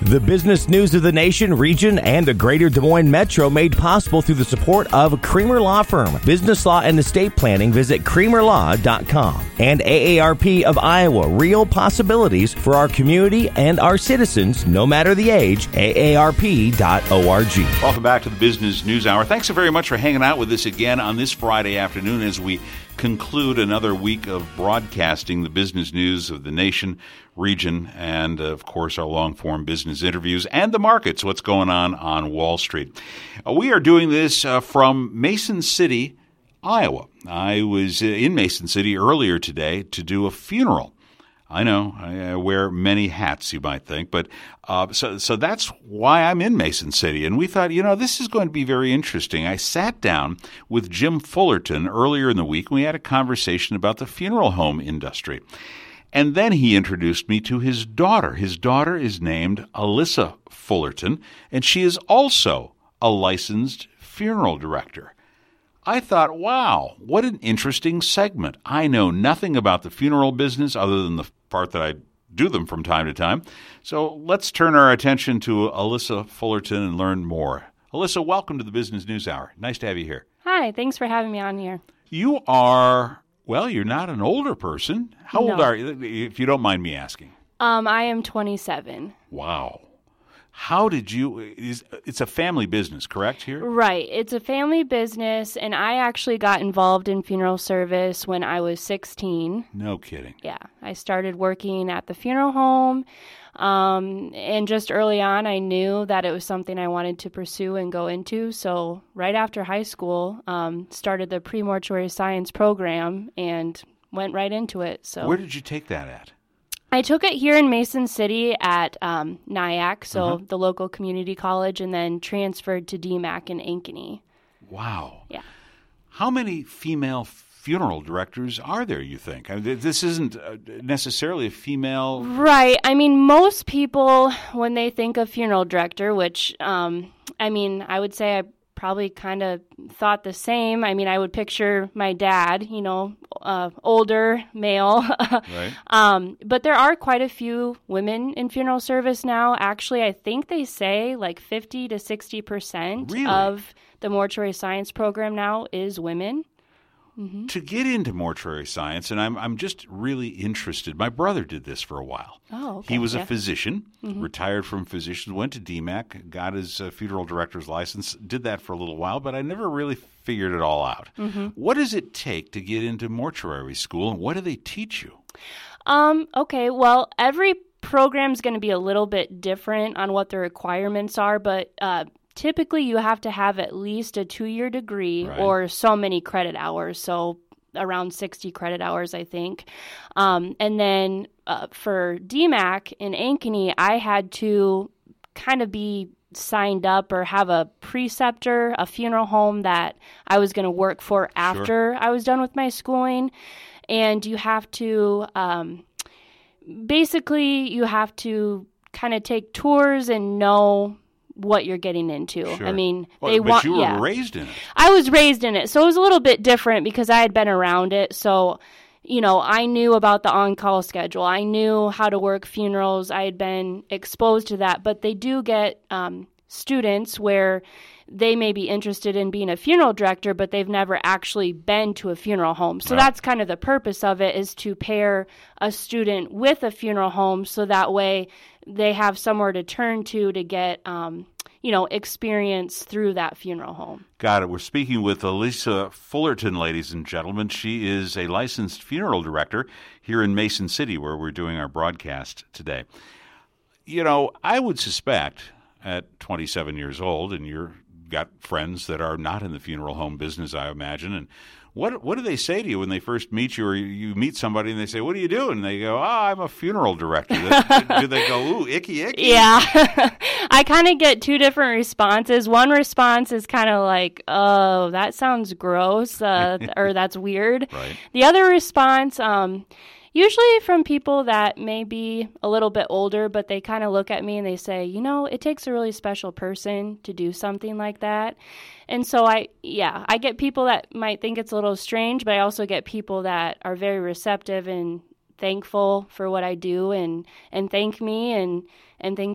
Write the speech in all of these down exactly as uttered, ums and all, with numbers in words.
The business news of the nation, region, and the greater Des Moines Metro made possible through the support of Creamer Law Firm. Business law and estate planning, visit creamer law dot com. And A A R P of Iowa, real possibilities for our community and our citizens, no matter the age, A A R P dot org. Welcome back to the Business News Hour. Thanks so very much for hanging out with us again on this Friday afternoon as we conclude another week of broadcasting the business news of the nation, region, and, of course, our long-form business interviews and the markets, what's going on on Wall Street. Uh, we are doing this uh, from Mason City, Iowa. I was uh, in Mason City earlier today to do a funeral. I know, I wear many hats, you might think, but uh, so so that's why I'm in Mason City. And we thought, you know, this is going to be very interesting. I sat down with Jim Fullerton earlier in the week, and we had a conversation about the funeral home industry. And then he introduced me to his daughter. His daughter is named Alyssa Fullerton, and she is also a licensed funeral director. I thought, wow, what an interesting segment. I know nothing about the funeral business other than the part that I do them from time to time. So let's turn our attention to Alyssa Fullerton and learn more. Alyssa, welcome to the Business News Hour. Nice to have you here. Hi, thanks for having me on here. You are, well, you're not an older person. How No. old are you, if you don't mind me asking? Um, I am twenty-seven. Wow. How did you, is, it's a family business, correct, here? Right. It's a family business, and I actually got involved in funeral service when I was sixteen. No kidding. Yeah. I started working at the funeral home, um, and just early on, I knew that it was something I wanted to pursue and go into. So right after high school, um, started the pre-mortuary science program and went right into it. So Where did you take that at? I took it here in Mason City at um, N I A C, so Uh-huh. the local community college, and then transferred to D M A C in Ankeny. Wow. Yeah. How many female funeral directors are there, you think? I mean, this isn't uh, necessarily a female... Right. I mean, most people, when they think of funeral director, which, um, I mean, I would say I probably kind of thought the same. I mean, I would picture my dad, you know, uh, older male. Right. um, but there are quite a few women in funeral service now. Actually, I think they say like fifty to sixty percent Really? of the mortuary science program now is women. Mm-hmm. To get into mortuary science, and I'm I'm just really interested. My brother did this for a while. Oh, okay. He was Yeah. a physician, Mhm. retired from physicians, went to D M A C, got his uh, funeral director's license, did that for a little while, but I never really figured it all out. Mhm. What does it take to get into mortuary school, and what do they teach you? Um, okay, well, every program's going to be a little bit different on what the requirements are, but uh, typically you have to have at least a two-year degree Right. or so many credit hours, so around sixty credit hours, I think. Um, and then uh, for D M A C in Ankeny, I had to kind of be signed up or have a preceptor, a funeral home that I was going to work for after I was done with my schooling. And you have to, um, basically, you have to kind of take tours and know what you're getting into. Sure. I mean, Well, they but want, you were yeah. raised in it. I was raised in it, so it was a little bit different because I had been around it. So, you know, I knew about the on-call schedule. I knew how to work funerals. I had been exposed to that. But they do get um, students where they may be interested in being a funeral director, but they've never actually been to a funeral home. So Right. that's kind of the purpose of it, is to pair a student with a funeral home so that way they have somewhere to turn to to get, um, you know, experience through that funeral home. Got it. We're speaking with Alyssa Fullerton, ladies and gentlemen. She is a licensed funeral director here in Mason City, where we're doing our broadcast today. You know, I would suspect at twenty-seven years old, and you're got friends that are not in the funeral home business, I imagine, and what what do they say to you when they first meet you, or you meet somebody and they say, "What do you do?" And they go, "Oh, I'm a funeral director." Do they go, "Ooh, icky, icky"? Yeah. I kind of get two different responses. One response is kind of like, "Oh, that sounds gross," uh, or "That's weird." Right. The other response, um, usually from people that may be a little bit older, but they kind of look at me and they say, you know, it takes a really special person to do something like that. And so I, yeah, I get people that might think it's a little strange, but I also get people that are very receptive and thankful for what I do and, and thank me and, and think that,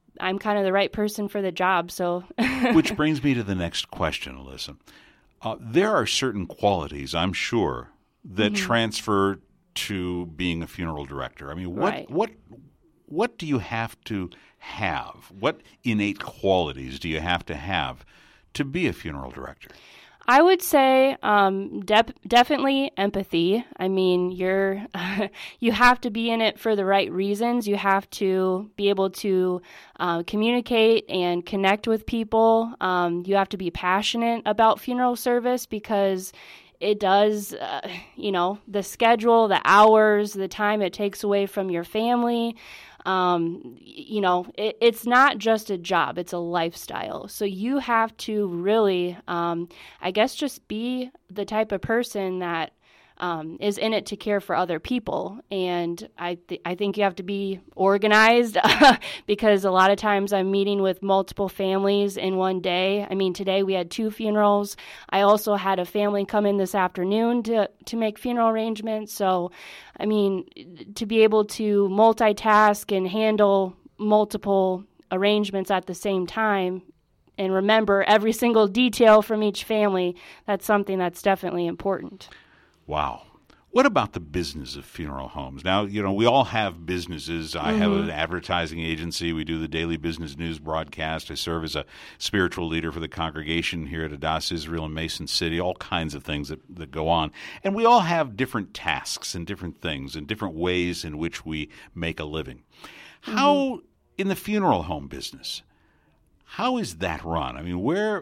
I'm kind of the right person for the job. So, which brings me to the next question, Alyssa. Uh, there are certain qualities, I'm sure, that mm-hmm. transfer to being a funeral director. I mean, what right. what what do you have to have? What innate qualities do you have to have to be a funeral director? I would say um, de- definitely empathy. I mean, you're you have to be in it for the right reasons. You have to be able to uh, communicate and connect with people. Um, you have to be passionate about funeral service because it does, uh, you know, the schedule, the hours, the time it takes away from your family. Um, you know, it, it's not just a job, it's a lifestyle. So you have to really, um, I guess, just be the type of person that um, is in it to care for other people. And I, th- I think you have to be organized because a lot of times I'm meeting with multiple families in one day. I mean, today we had two funerals. I also had a family come in this afternoon to, to make funeral arrangements. So, I mean, to be able to multitask and handle multiple arrangements at the same time and remember every single detail from each family, that's something that's definitely important. Wow. What about the business of funeral homes? Now, you know, we all have businesses. I mm-hmm. have an advertising agency. We do the daily business news broadcast. I serve as a spiritual leader for the congregation here at Adass Israel in Mason City, all kinds of things that, that go on. And we all have different tasks and different things and different ways in which we make a living. Mm-hmm. How, in the funeral home business, how is that run? I mean, where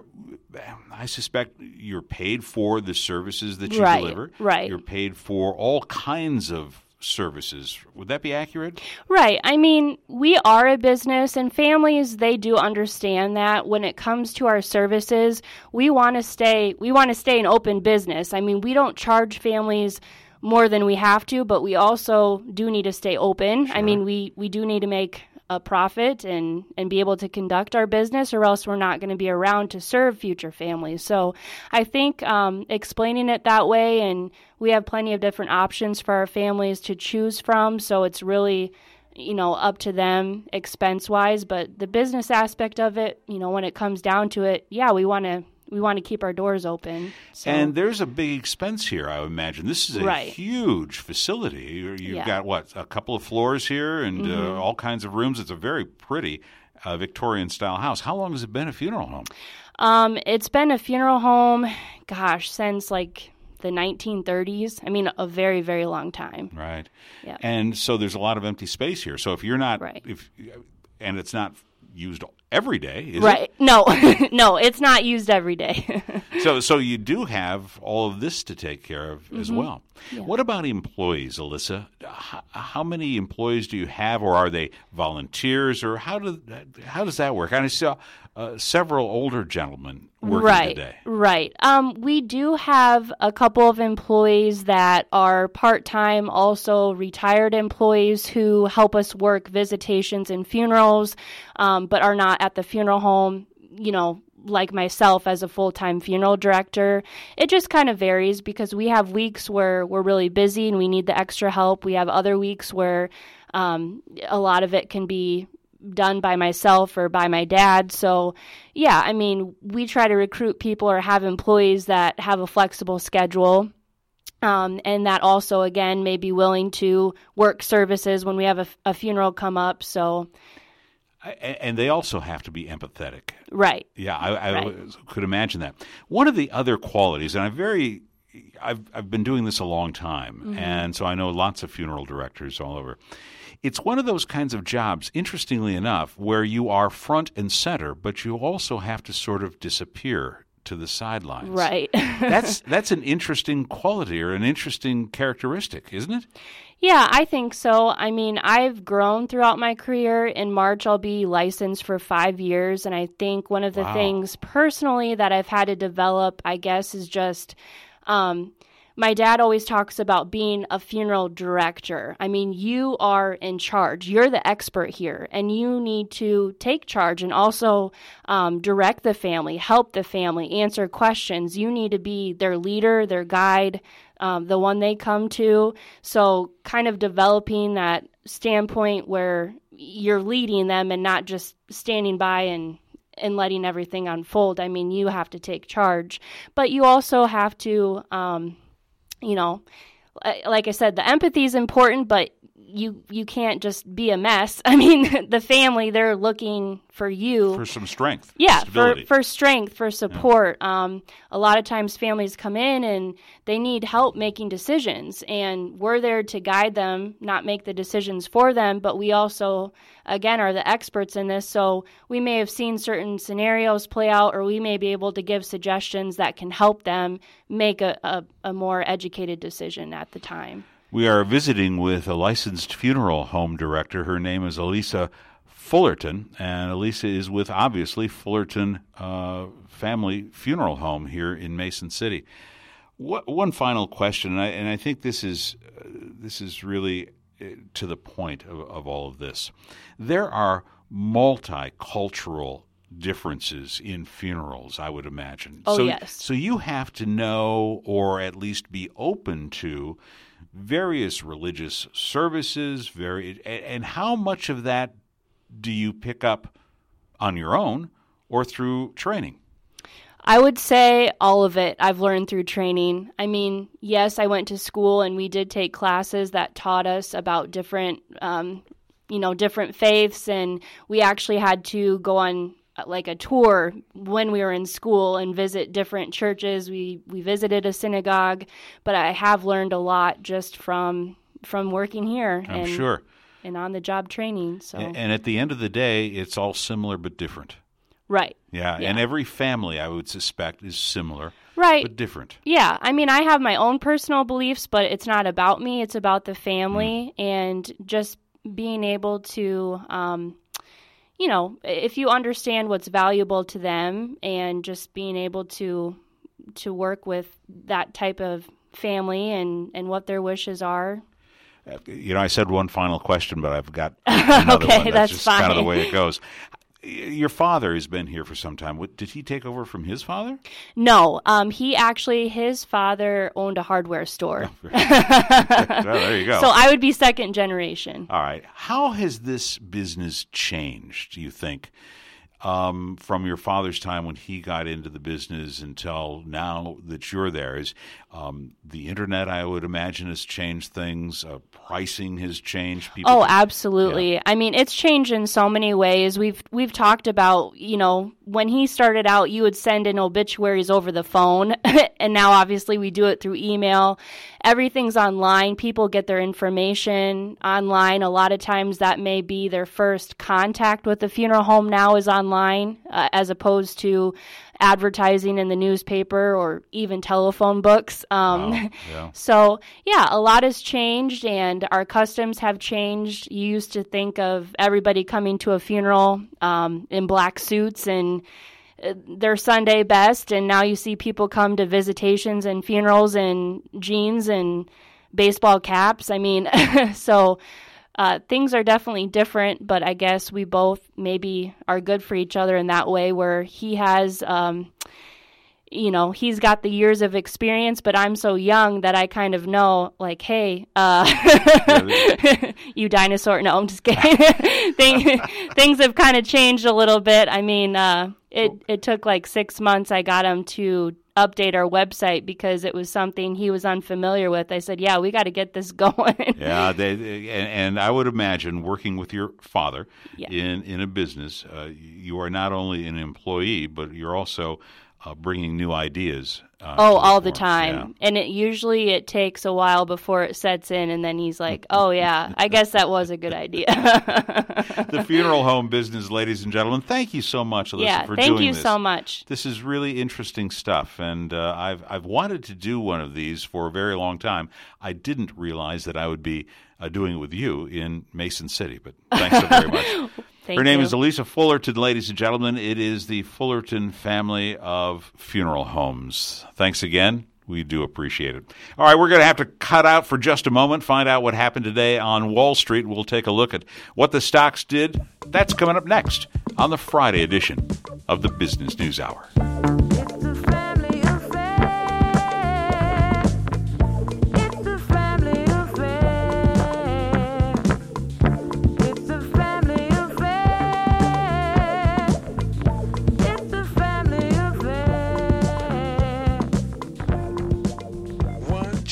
I suspect you're paid for the services that you right, deliver. Right. You're paid for all kinds of services. Would that be accurate? Right. I mean, we are a business, and families, they do understand that when it comes to our services, we want to stay we want to stay an open business. I mean, we don't charge families more than we have to, but we also do need to stay open. Sure. I mean, we, we do need to make a profit and, and be able to conduct our business, or else we're not going to be around to serve future families. So I think um, explaining it that way, and we have plenty of different options for our families to choose from. So it's really, you know, up to them expense-wise. But the business aspect of it, you know, when it comes down to it, yeah, we want to we want to keep our doors open. So. And there's a big expense here, I would imagine. This is a right. huge facility. You've yeah. got, what, a couple of floors here and mm-hmm. uh, all kinds of rooms. It's a very pretty uh, Victorian-style house. How long has it been a funeral home? Um, it's been a funeral home, gosh, since like the nineteen thirties. I mean, a very, very long time. Right. Yeah. And so there's a lot of empty space here. So if you're not right. – if and it's not used every day, is right. it? No, no, it's not used every day. so so you do have all of this to take care of mm-hmm. as well. Yeah. What about employees, Alyssa? How, how many employees do you have, or are they volunteers, or how, do, how does that work? I saw uh, several older gentlemen working right, today. Right. Um, we do have a couple of employees that are part-time, also retired employees who help us work visitations and funerals, um, but are not at the funeral home, you know, like myself as a full-time funeral director. It just kind of varies because we have weeks where we're really busy and we need the extra help. We have other weeks where um, a lot of it can be done by myself or by my dad. So, yeah, I mean, we try to recruit people or have employees that have a flexible schedule. Um, and that also, again, may be willing to work services when we have a, a funeral come up. So, and they also have to be empathetic. Right. Yeah, I, I right. could imagine that. One of the other qualities, and I'm very, I've I've been doing this a long time, mm-hmm. and so I know lots of funeral directors all over. It's one of those kinds of jobs, interestingly enough, where you are front and center, but you also have to sort of disappear to the sidelines. Right. that's that's an interesting quality or an interesting characteristic, isn't it? Yeah, I think so. I mean, I've grown throughout my career. In March, I'll be licensed for five years. And I think one of the wow. things personally that I've had to develop, I guess, is just um, my dad always talks about being a funeral director. I mean, you are in charge. You're the expert here, and you need to take charge and also um, direct the family, help the family, answer questions. You need to be their leader, their guide, um, the one they come to. So kind of developing that standpoint where you're leading them and not just standing by and and letting everything unfold. I mean, you have to take charge, but you also have to, um, you know, like I said, the empathy is important, but you you can't just be a mess. I mean, the family, they're looking for you. For some strength. Yeah, stability. for, for strength, for support. Yeah. Um, a lot of times families come in and they need help making decisions, and we're there to guide them, not make the decisions for them, but we also, again, are the experts in this, so we may have seen certain scenarios play out, or we may be able to give suggestions that can help them make a, a, a more educated decision at the time. We are visiting with a licensed funeral home director. Her name is Elisa Fullerton, and Elisa is with, obviously, Fullerton uh, Family Funeral Home here in Mason City. What, one final question, and I, and I think this is uh, this is really uh, to the point of, of all of this. There are multicultural differences in funerals, I would imagine. Oh, so, yes. So you have to know, or at least be open to, various religious services, very, and how much of that do you pick up on your own or through training? I would say all of it I've learned through training. I mean, yes, I went to school and we did take classes that taught us about different, um, you know, different faiths, and we actually had to go on like a tour when we were in school and visit different churches. We we visited a synagogue, but I have learned a lot just from from working here. I'm and, sure. And on the job training. So and, and at the end of the day, it's all similar but different. Right. Yeah, yeah. And every family, I would suspect, is similar, right, but different. Yeah, I mean, I have my own personal beliefs, but it's not about me. It's about the family, mm. and just being able to, um, you know, if you understand what's valuable to them, and just being able to to work with that type of family and, and what their wishes are. You know, I said one final question, but I've got another okay, one. That's, that's just fine. kind of the way it goes. Your father has been here for some time. What, did he take over from his father? No, um, he actually, his father owned a hardware store. Oh, well, there you go. So I would be second generation. All right. How has this business changed, do you think, um, from your father's time when he got into the business until now that you're there? Is um, the internet, I would imagine, has changed things. Uh, pricing has changed. People oh, can, absolutely. Yeah. I mean, it's changed in so many ways. We've we've talked about, you know, when he started out, you would send in obituaries over the phone, and now obviously we do it through email. Everything's online. People get their information online. A lot of times that may be their first contact with the funeral home now is online, uh, as opposed to advertising in the newspaper or even telephone books. Um, wow. Yeah. So, yeah, a lot has changed, and our customs have changed. You used to think of everybody coming to a funeral um, in black suits and uh, their Sunday best, and now you see people come to visitations and funerals in jeans and baseball caps. I mean, so... Uh, things are definitely different, but I guess we both maybe are good for each other in that way, where he has, um, you know, he's got the years of experience, but I'm so young that I kind of know, like, hey, uh, you dinosaur. No, I'm just kidding. Thing, things have kind of changed a little bit. I mean, uh, it, it took like six months. I got him to update our website because it was something he was unfamiliar with. I said, yeah, we got to get this going. yeah, they, and, and I would imagine working with your father yeah. in, in a business, uh, you are not only an employee, but you're also uh, bringing new ideas. Uh, oh, the all the form. time. Yeah. And it usually it takes a while before it sets in, and then he's like, oh, yeah, I guess that was a good idea. The funeral home business, ladies and gentlemen, thank you so much, Alyssa, yeah, for thank doing you this. so much. This is really interesting stuff, and uh, I've I've wanted to do one of these for a very long time. I didn't realize that I would be uh, doing it with you in Mason City, but thanks so very much. Thank Her name you. is Elisa Fullerton, ladies and gentlemen. It is the Fullerton family of funeral homes. Thanks again. We do appreciate it. All right, we're going to have to cut out for just a moment, find out what happened today on Wall Street. We'll take a look at what the stocks did. That's coming up next on the Friday edition of the Business News Hour. It's a family affair.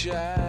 child.